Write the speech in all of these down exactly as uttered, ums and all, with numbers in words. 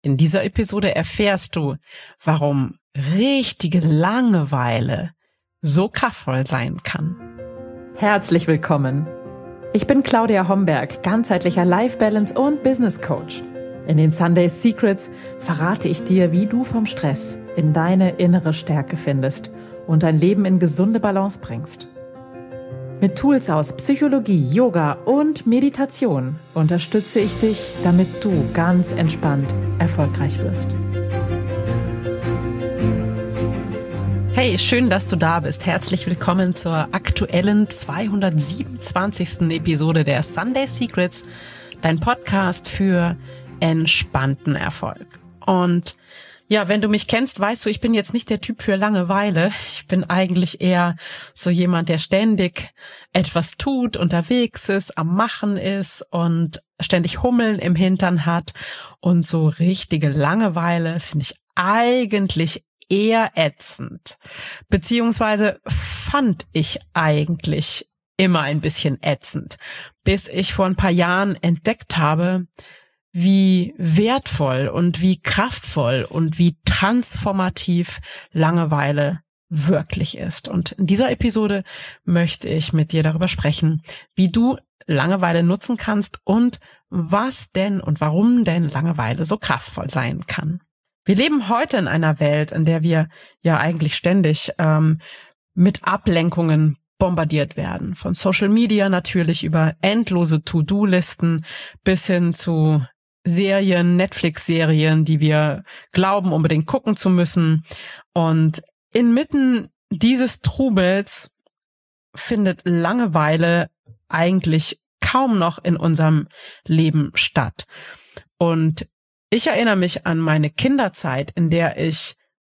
In dieser Episode erfährst du, warum richtige Langeweile so kraftvoll sein kann. Herzlich willkommen. Ich bin Claudia Homberg, ganzheitlicher Life Balance und Business Coach. In den Sunday Secrets verrate ich dir, wie du vom Stress in deine innere Stärke findest und dein Leben in gesunde Balance bringst. Mit Tools aus Psychologie, Yoga und Meditation unterstütze ich dich, damit du ganz entspannt erfolgreich wirst. Hey, schön, dass du da bist. Herzlich willkommen zur aktuellen zweihundertsiebenundzwanzigsten Episode der Sunday Secrets, dein Podcast für entspannten Erfolg. Und ja, wenn du mich kennst, weißt du, ich bin jetzt nicht der Typ für Langeweile. Ich bin eigentlich eher so jemand, der ständig etwas tut, unterwegs ist, am Machen ist und ständig Hummeln im Hintern hat. Und so richtige Langeweile finde ich eigentlich eher ätzend. Beziehungsweise fand ich eigentlich immer ein bisschen ätzend, bis ich vor ein paar Jahren entdeckt habe, wie wertvoll und wie kraftvoll und wie transformativ Langeweile wirklich ist. Und in dieser Episode möchte ich mit dir darüber sprechen, wie du Langeweile nutzen kannst und was denn und warum denn Langeweile so kraftvoll sein kann. Wir leben heute in einer Welt, in der wir ja eigentlich ständig ähm, mit Ablenkungen bombardiert werden. Von Social Media natürlich über endlose To-Do-Listen bis hin zu Serien, Netflix-Serien, die wir glauben, unbedingt gucken zu müssen. Und inmitten dieses Trubels findet Langeweile eigentlich kaum noch in unserem Leben statt. Und ich erinnere mich an meine Kinderzeit, in der ich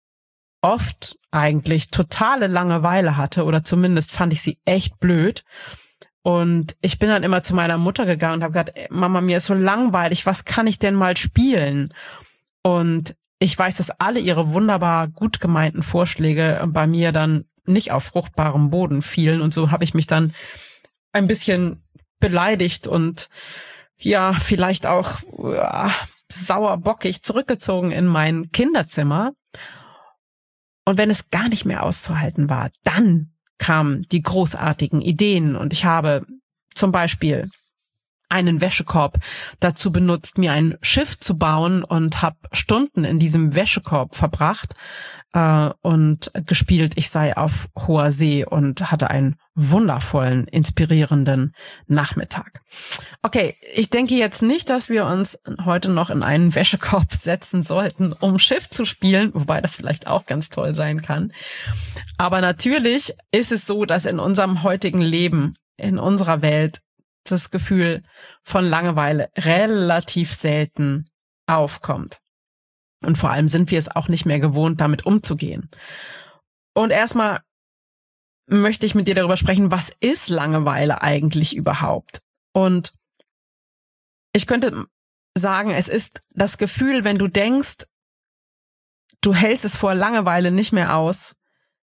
oft eigentlich totale Langeweile hatte, oder zumindest fand ich sie echt blöd. Und ich bin dann immer zu meiner Mutter gegangen und habe gesagt, ey, Mama, mir ist so langweilig, was kann ich denn mal spielen? Und ich weiß, dass alle ihre wunderbar gut gemeinten Vorschläge bei mir dann nicht auf fruchtbarem Boden fielen. Und so habe ich mich dann ein bisschen beleidigt und ja, vielleicht auch ja, sauerbockig zurückgezogen in mein Kinderzimmer. Und wenn es gar nicht mehr auszuhalten war, dann kamen die großartigen Ideen und ich habe zum Beispiel einen Wäschekorb dazu benutzt, mir ein Schiff zu bauen und habe Stunden in diesem Wäschekorb verbracht äh, und gespielt, ich sei auf hoher See und hatte einen wundervollen, inspirierenden Nachmittag. Okay, ich denke jetzt nicht, dass wir uns heute noch in einen Wäschekorb setzen sollten, um Schiff zu spielen, wobei das vielleicht auch ganz toll sein kann. Aber natürlich ist es so, dass in unserem heutigen Leben, in unserer Welt, das Gefühl von Langeweile relativ selten aufkommt. Und vor allem sind wir es auch nicht mehr gewohnt, damit umzugehen. Und erstmal möchte ich mit dir darüber sprechen, was ist Langeweile eigentlich überhaupt? Und ich könnte sagen, es ist das Gefühl, wenn du denkst, du hältst es vor Langeweile nicht mehr aus,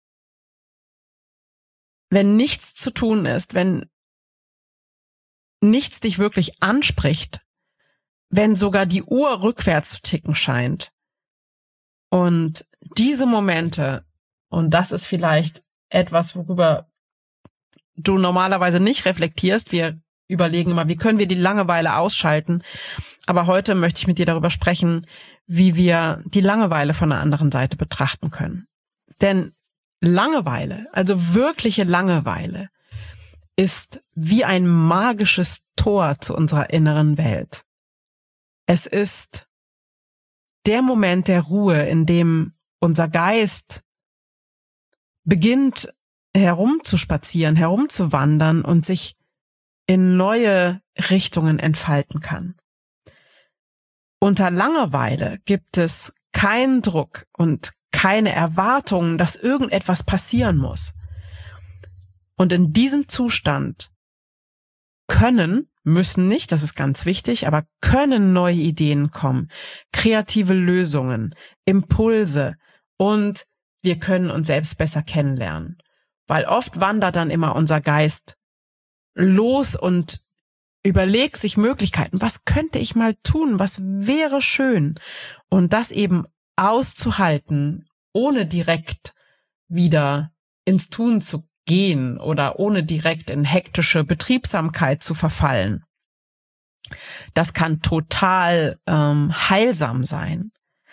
wenn nichts zu tun ist, wenn nichts dich wirklich anspricht, wenn sogar die Uhr rückwärts zu ticken scheint. Und diese Momente, und das ist vielleicht etwas, worüber du normalerweise nicht reflektierst, wir überlegen immer, wie können wir die Langeweile ausschalten, aber heute möchte ich mit dir darüber sprechen, wie wir die Langeweile von der anderen Seite betrachten können. Denn Langeweile, also wirkliche Langeweile, ist wie ein magisches Tor zu unserer inneren Welt. Es ist der Moment der Ruhe, in dem unser Geist beginnt herumzuspazieren, herumzuwandern und sich in neue Richtungen entfalten kann. Unter Langeweile gibt es keinen Druck und keine Erwartungen, dass irgendetwas passieren muss. Und in diesem Zustand können, müssen nicht, das ist ganz wichtig, aber können neue Ideen kommen, kreative Lösungen, Impulse und wir können uns selbst besser kennenlernen. Weil oft wandert dann immer unser Geist los und überlegt sich Möglichkeiten. Was könnte ich mal tun? Was wäre schön? Und das eben auszuhalten, ohne direkt wieder ins Tun zu gehen oder ohne direkt in hektische Betriebsamkeit zu verfallen. Das kann total ähm, heilsam sein.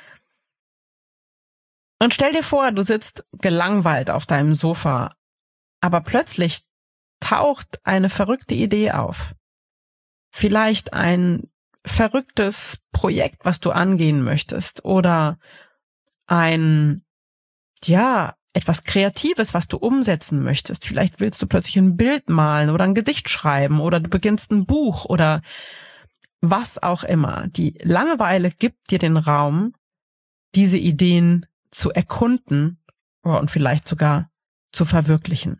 Und stell dir vor, du sitzt gelangweilt auf deinem Sofa, aber plötzlich taucht eine verrückte Idee auf. Vielleicht ein verrücktes Projekt, was du angehen möchtest, oder ein, ja, etwas Kreatives, was du umsetzen möchtest. Vielleicht willst du plötzlich ein Bild malen oder ein Gedicht schreiben oder du beginnst ein Buch oder was auch immer. Die Langeweile gibt dir den Raum, diese Ideen zu erkunden und vielleicht sogar zu verwirklichen.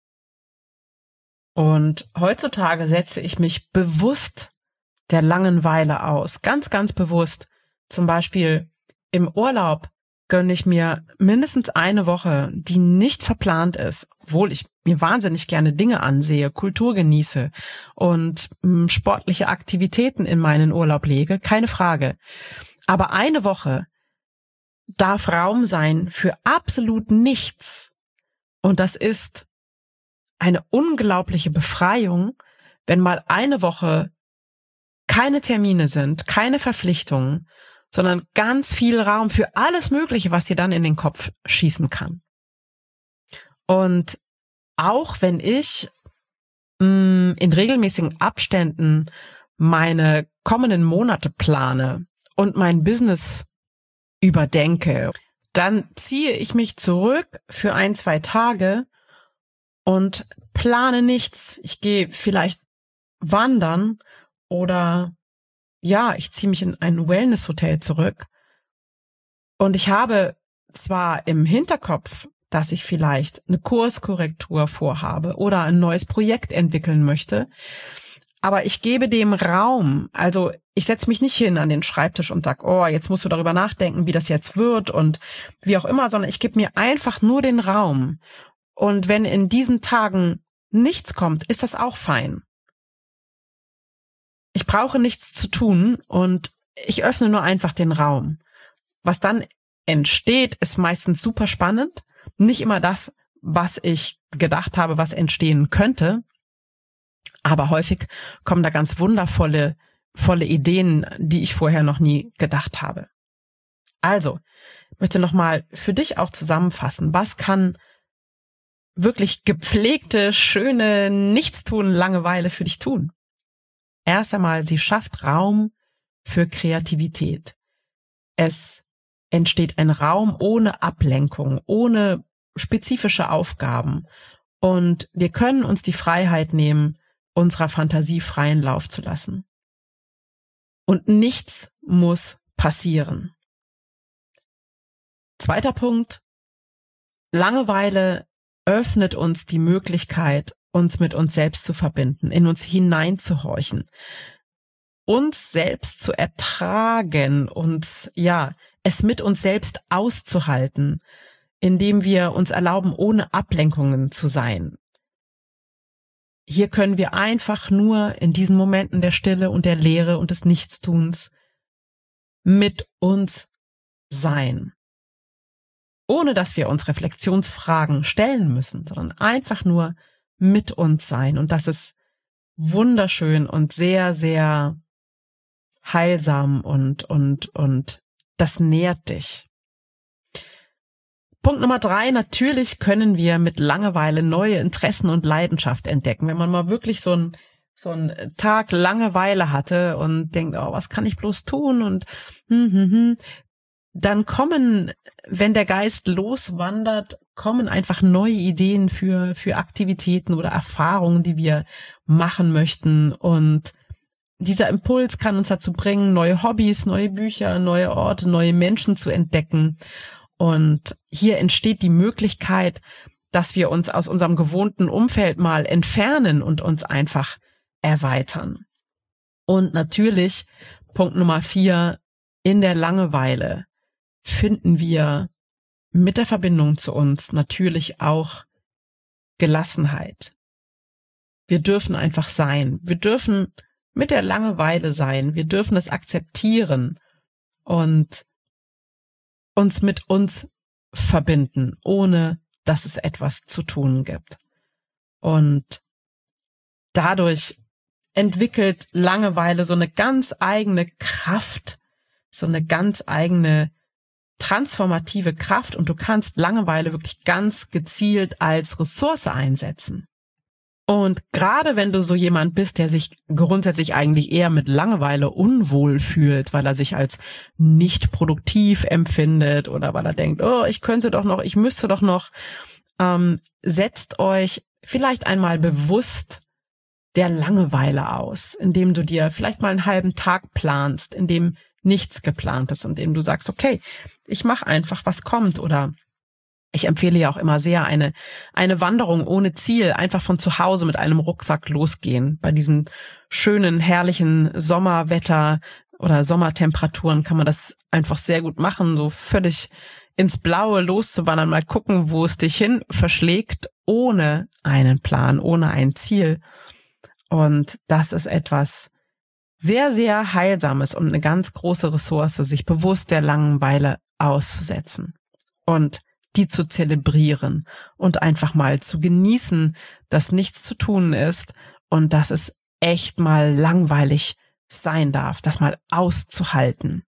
Und heutzutage setze ich mich bewusst der Langeweile aus. Ganz, ganz bewusst. Zum Beispiel im Urlaub gönne ich mir mindestens eine Woche, die nicht verplant ist, obwohl ich mir wahnsinnig gerne Dinge ansehe, Kultur genieße und mh, sportliche Aktivitäten in meinen Urlaub lege, keine Frage. Aber eine Woche darf Raum sein für absolut nichts. Und das ist eine unglaubliche Befreiung, wenn mal eine Woche keine Termine sind, keine Verpflichtungen, sondern ganz viel Raum für alles Mögliche, was dir dann in den Kopf schießen kann. Und auch wenn ich mh, in regelmäßigen Abständen meine kommenden Monate plane und mein Business überdenke, dann ziehe ich mich zurück für ein, zwei Tage und plane nichts. Ich gehe vielleicht wandern oder ja, ich ziehe mich in ein Wellness-Hotel zurück. Und ich habe zwar im Hinterkopf, dass ich vielleicht eine Kurskorrektur vorhabe oder ein neues Projekt entwickeln möchte, aber ich gebe dem Raum. Also ich setze mich nicht hin an den Schreibtisch und sag, oh, jetzt musst du darüber nachdenken, wie das jetzt wird und wie auch immer, sondern ich gebe mir einfach nur den Raum. Und wenn in diesen Tagen nichts kommt, ist das auch fein. Ich brauche nichts zu tun und ich öffne nur einfach den Raum. Was dann entsteht, ist meistens super spannend. Nicht immer das, was ich gedacht habe, was entstehen könnte. Aber häufig kommen da ganz wundervolle, volle Ideen, die ich vorher noch nie gedacht habe. Also, ich möchte nochmal für dich auch zusammenfassen. Was kann wirklich gepflegte, schöne, Nichtstun, Langeweile für dich tun? Erst einmal, sie schafft Raum für Kreativität. Es entsteht ein Raum ohne Ablenkung, ohne spezifische Aufgaben. Und wir können uns die Freiheit nehmen, unserer Fantasie freien Lauf zu lassen. Und nichts muss passieren. Zweiter Punkt. Langeweile öffnet uns die Möglichkeit, uns mit uns selbst zu verbinden, in uns hineinzuhorchen, uns selbst zu ertragen und ja, es mit uns selbst auszuhalten, indem wir uns erlauben, ohne Ablenkungen zu sein. Hier können wir einfach nur in diesen Momenten der Stille und der Leere und des Nichtstuns mit uns sein. Ohne dass wir uns Reflexionsfragen stellen müssen, sondern einfach nur mit uns sein. Und das ist wunderschön und sehr, sehr heilsam und, und, und das nährt dich. Punkt Nummer drei, natürlich können wir mit Langeweile neue Interessen und Leidenschaft entdecken. Wenn man mal wirklich so einen so einen Tag Langeweile hatte und denkt, oh, was kann ich bloß tun? Und hm, hm, hm, dann kommen, wenn der Geist loswandert, kommen einfach neue Ideen für für Aktivitäten oder Erfahrungen, die wir machen möchten. Und dieser Impuls kann uns dazu bringen, neue Hobbys, neue Bücher, neue Orte, neue Menschen zu entdecken. Und hier entsteht die Möglichkeit, dass wir uns aus unserem gewohnten Umfeld mal entfernen und uns einfach erweitern. Und natürlich, Punkt Nummer vier, in der Langeweile finden wir mit der Verbindung zu uns natürlich auch Gelassenheit. Wir dürfen einfach sein. Wir dürfen mit der Langeweile sein. Wir dürfen es akzeptieren und uns mit uns verbinden, ohne dass es etwas zu tun gibt. Und dadurch entwickelt Langeweile so eine ganz eigene Kraft, so eine ganz eigene transformative Kraft, und du kannst Langeweile wirklich ganz gezielt als Ressource einsetzen. Und gerade wenn du so jemand bist, der sich grundsätzlich eigentlich eher mit Langeweile unwohl fühlt, weil er sich als nicht produktiv empfindet oder weil er denkt, oh, ich könnte doch noch, ich müsste doch noch, ähm, setzt euch vielleicht einmal bewusst der Langeweile aus, indem du dir vielleicht mal einen halben Tag planst, in dem nichts geplant ist, indem du sagst, okay, ich mache einfach, was kommt. Oder ich empfehle ja auch immer sehr eine eine Wanderung ohne Ziel, einfach von zu Hause mit einem Rucksack losgehen. Bei diesen schönen, herrlichen Sommerwetter oder Sommertemperaturen kann man das einfach sehr gut machen, so völlig ins Blaue loszuwandern, mal gucken, wo es dich hin verschlägt, ohne einen Plan, ohne ein Ziel. Und das ist etwas sehr, sehr Heilsames und eine ganz große Ressource, sich bewusst der Langeweile auszusetzen und die zu zelebrieren und einfach mal zu genießen, dass nichts zu tun ist und dass es echt mal langweilig sein darf, das mal auszuhalten.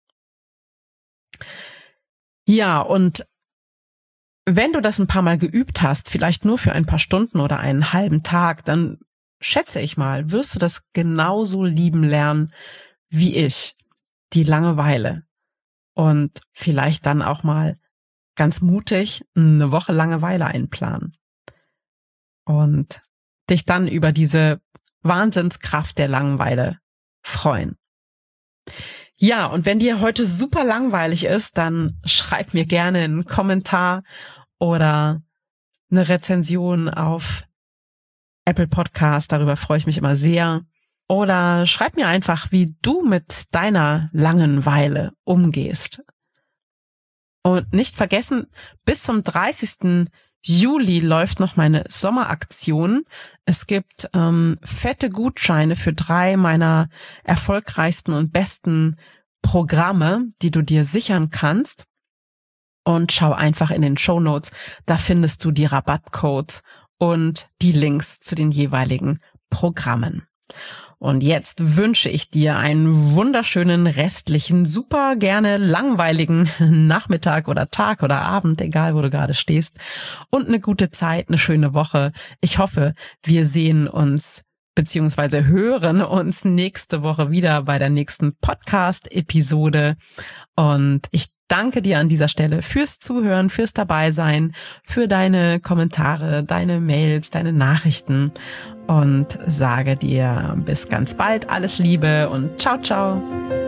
Ja, und wenn du das ein paar Mal geübt hast, vielleicht nur für ein paar Stunden oder einen halben Tag, dann schätze ich mal, wirst du das genauso lieben lernen wie ich, die Langeweile. Und vielleicht dann auch mal ganz mutig eine Woche Langeweile einplanen. Und dich dann über diese Wahnsinnskraft der Langeweile freuen. Ja, und wenn dir heute super langweilig ist, dann schreib mir gerne einen Kommentar oder eine Rezension auf Apple Podcast, darüber freue ich mich immer sehr. Oder schreib mir einfach, wie du mit deiner Langeweile umgehst. Und nicht vergessen, bis zum dreißigsten Juli läuft noch meine Sommeraktion. Es gibt ähm, fette Gutscheine für drei meiner erfolgreichsten und besten Programme, die du dir sichern kannst. Und schau einfach in den Shownotes, da findest du die Rabattcodes und die Links zu den jeweiligen Programmen. Und jetzt wünsche ich dir einen wunderschönen restlichen, super gerne langweiligen Nachmittag oder Tag oder Abend, egal wo du gerade stehst, und eine gute Zeit, eine schöne Woche. Ich hoffe, wir sehen uns beziehungsweise hören uns nächste Woche wieder bei der nächsten Podcast-Episode. Und ich danke dir an dieser Stelle fürs Zuhören, fürs Dabeisein, für deine Kommentare, deine Mails, deine Nachrichten und sage dir bis ganz bald, alles Liebe und ciao, ciao.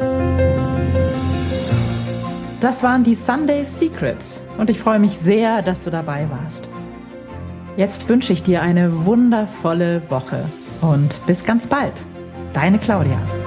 Das waren die Sunday Secrets und ich freue mich sehr, dass du dabei warst. Jetzt wünsche ich dir eine wundervolle Woche und bis ganz bald. Deine Claudia.